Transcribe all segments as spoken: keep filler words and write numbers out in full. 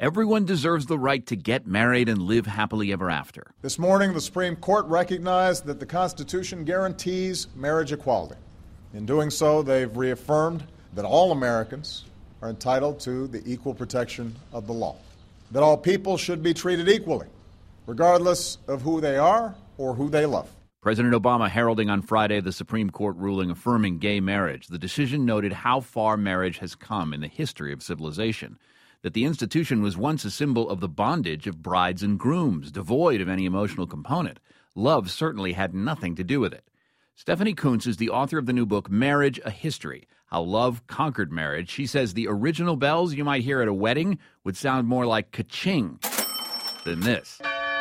Everyone deserves the right to get married and live happily ever after. This morning, the Supreme Court recognized that the Constitution guarantees marriage equality. In doing so, they've reaffirmed that all Americans are entitled to the equal protection of the law, that all people should be treated equally, regardless of who they are or who they love. President Obama heralding on Friday the Supreme Court ruling affirming gay marriage. The decision noted how far marriage has come in the history of civilization, that the institution was once a symbol of the bondage of brides and grooms, devoid of any emotional component. Love certainly had nothing to do with it. Stephanie Coontz is the author of the new book, Marriage, A History, How Love Conquered Marriage. She says the original bells you might hear at a wedding would sound more like ka-ching than this.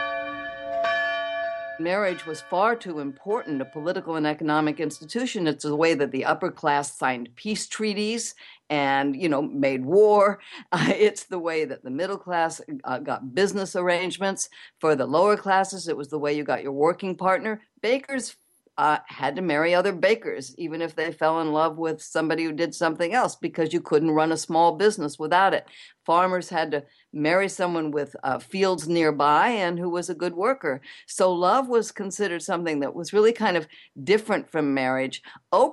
Marriage was far too important a political and economic institution. It's the way that the upper class signed peace treaties and, you know, made war. Uh, it's the way that the middle class uh, got business arrangements. For the lower classes, it was the way you got your working partner. Bakers uh, had to marry other bakers, even if they fell in love with somebody who did something else, because you couldn't run a small business without it. Farmers had to marry someone with uh, fields nearby and who was a good worker. So love was considered something that was really kind of different from marriage.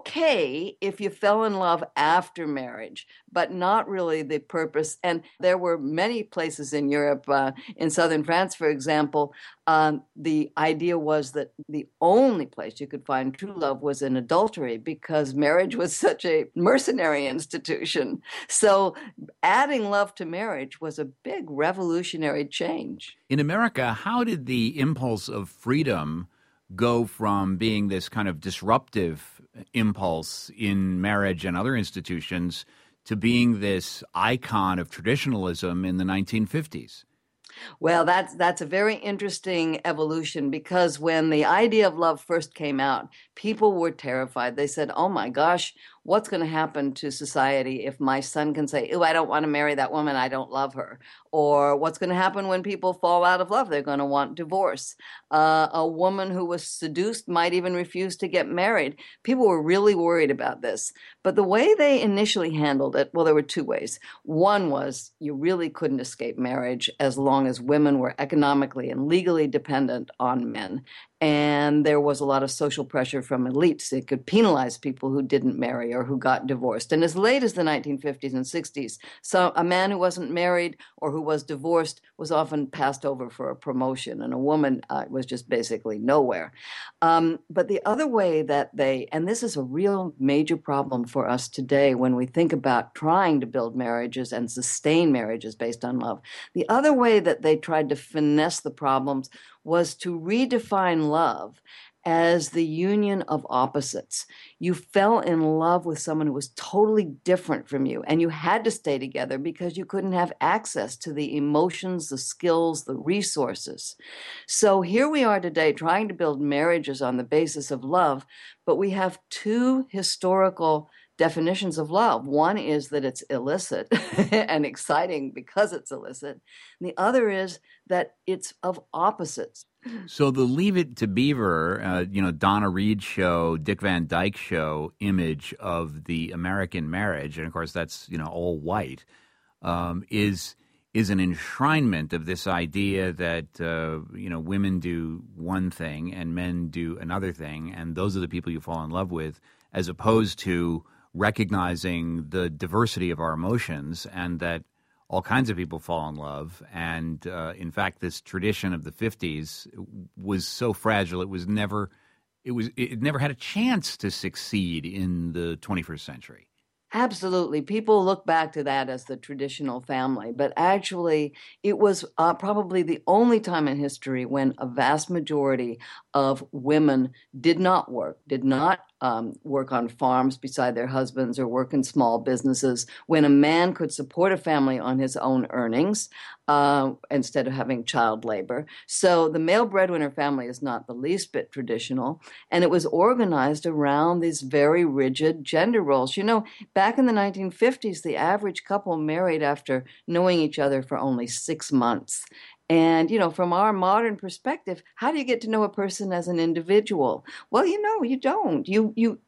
Okay, if you fell in love after marriage, but not really the purpose. And there were many places in Europe, uh, in southern France, for example, um, the idea was that the only place you could find true love was in adultery, because marriage was such a mercenary institution. So adding love to marriage was a big revolutionary change. In America, how did the impulse of freedom go from being this kind of disruptive impulse in marriage and other institutions to being this icon of traditionalism in the nineteen fifties? Well, that's that's a very interesting evolution, because when the idea of love first came out, people were terrified. They said, oh my gosh, what's going to happen to society if my son can say, oh, I don't want to marry that woman, I don't love her? Or what's going to happen when people fall out of love? They're going to want divorce. Uh, a woman who was seduced might even refuse to get married. People were really worried about this. But the way they initially handled it, well, there were two ways. One was you really couldn't escape marriage as long as women were economically and legally dependent on men. And there was a lot of social pressure from elites. It could penalize people who didn't marry or who got divorced. And as late as the nineteen fifties and sixties, so a man who wasn't married or who was divorced was often passed over for a promotion, and a woman uh, was just basically nowhere. Um, but the other way that they, and this is a real major problem for us today when we think about trying to build marriages and sustain marriages based on love, the other way that they tried to finesse the problems was to redefine love as the union of opposites. You fell in love with someone who was totally different from you, and you had to stay together because you couldn't have access to the emotions, the skills, the resources. So here we are today trying to build marriages on the basis of love, but we have two historical definitions of love. One is that it's illicit and exciting because it's illicit. And the other is that it's of opposites. So the Leave It to Beaver, uh, you know, Donna Reed show, Dick Van Dyke show image of the American marriage, and of course that's, you know, all white, um, is is an enshrinement of this idea that, uh, you know, women do one thing and men do another thing, and those are the people you fall in love with, as opposed to recognizing the diversity of our emotions and that all kinds of people fall in love. And uh, in fact, this tradition of the fifties was so fragile, it was never it was it never had a chance to succeed in the twenty-first century. Absolutely. People look back to that as the traditional family, but actually it was uh, probably the only time in history when a vast majority of women did not work, did not um, work on farms beside their husbands or work in small businesses, when a man could support a family on his own earnings uh, instead of having child labor. So the male breadwinner family is not the least bit traditional, and it was organized around these very rigid gender roles. You know, back in the nineteen fifties, the average couple married after knowing each other for only six months. And, you know, from our modern perspective, how do you get to know a person as an individual? Well, you know, you don't. You, you,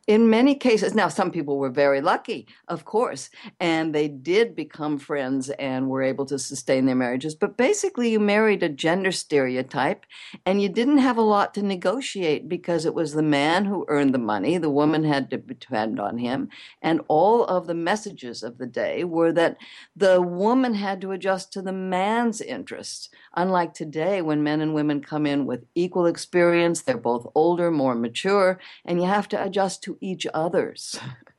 In many cases, now some people were very lucky, of course, and they did become friends and were able to sustain their marriages. But basically, you married a gender stereotype, and you didn't have a lot to negotiate because it was the man who earned the money. The woman had to depend on him. And all of the messages of the day were that the woman had to adjust to the man's interests. Unlike today, when men and women come in with equal experience, they're both older, more mature, and you have to adjust to each other's.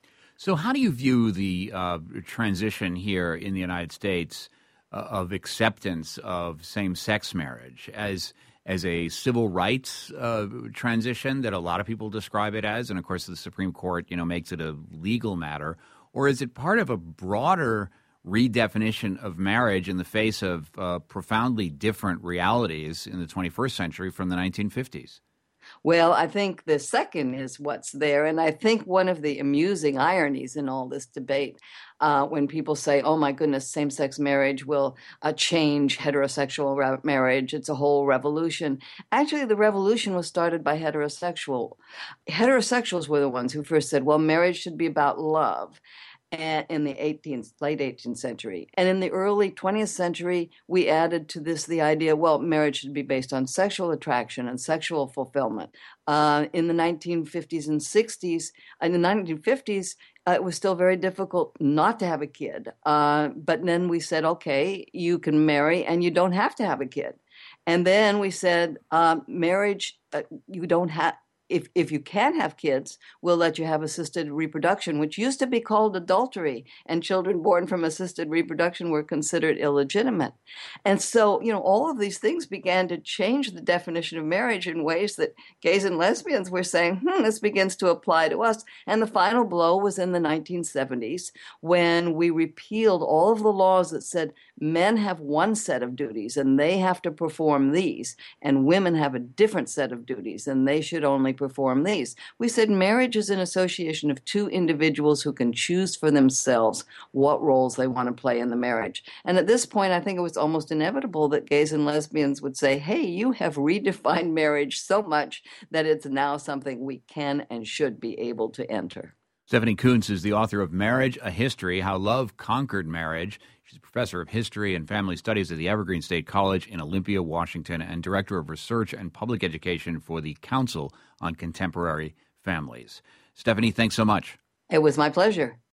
So how do you view the uh, transition here in the United States uh, of acceptance of same-sex marriage as as a civil rights uh, transition that a lot of people describe it as, and of course the Supreme Court, you know, makes it a legal matter, or is it part of a broader redefinition of marriage in the face of uh, profoundly different realities in the twenty-first century from the nineteen fifties? Well, I think the second is what's there. And I think one of the amusing ironies in all this debate, uh, when people say, oh my goodness, same-sex marriage will uh, change heterosexual re- marriage, it's a whole revolution. Actually, the revolution was started by heterosexual. Heterosexuals were the ones who first said, well, marriage should be about love. And in the eighteenth, late eighteenth century. And in the early twentieth century, we added to this the idea, well, marriage should be based on sexual attraction and sexual fulfillment. Uh, in the nineteen fifties and sixties, in the nineteen fifties, uh, it was still very difficult not to have a kid. Uh, but then we said, okay, you can marry and you don't have to have a kid. And then we said, um, marriage, uh, you don't have, If if you can have kids, we'll let you have assisted reproduction, which used to be called adultery, and children born from assisted reproduction were considered illegitimate. And so, you know, all of these things began to change the definition of marriage in ways that gays and lesbians were saying, hmm, this begins to apply to us. And the final blow was in the nineteen seventies when we repealed all of the laws that said men have one set of duties and they have to perform these, and women have a different set of duties and they should only perform these. We said marriage is an association of two individuals who can choose for themselves what roles they want to play in the marriage. And at this point, I think it was almost inevitable that gays and lesbians would say, hey, you have redefined marriage so much that it's now something we can and should be able to enter. Stephanie Coontz is the author of Marriage, A History, How Love Conquered Marriage. She's a professor of history and family studies at the Evergreen State College in Olympia, Washington, and director of research and public education for the Council on Contemporary Families. Stephanie, thanks so much. It was my pleasure.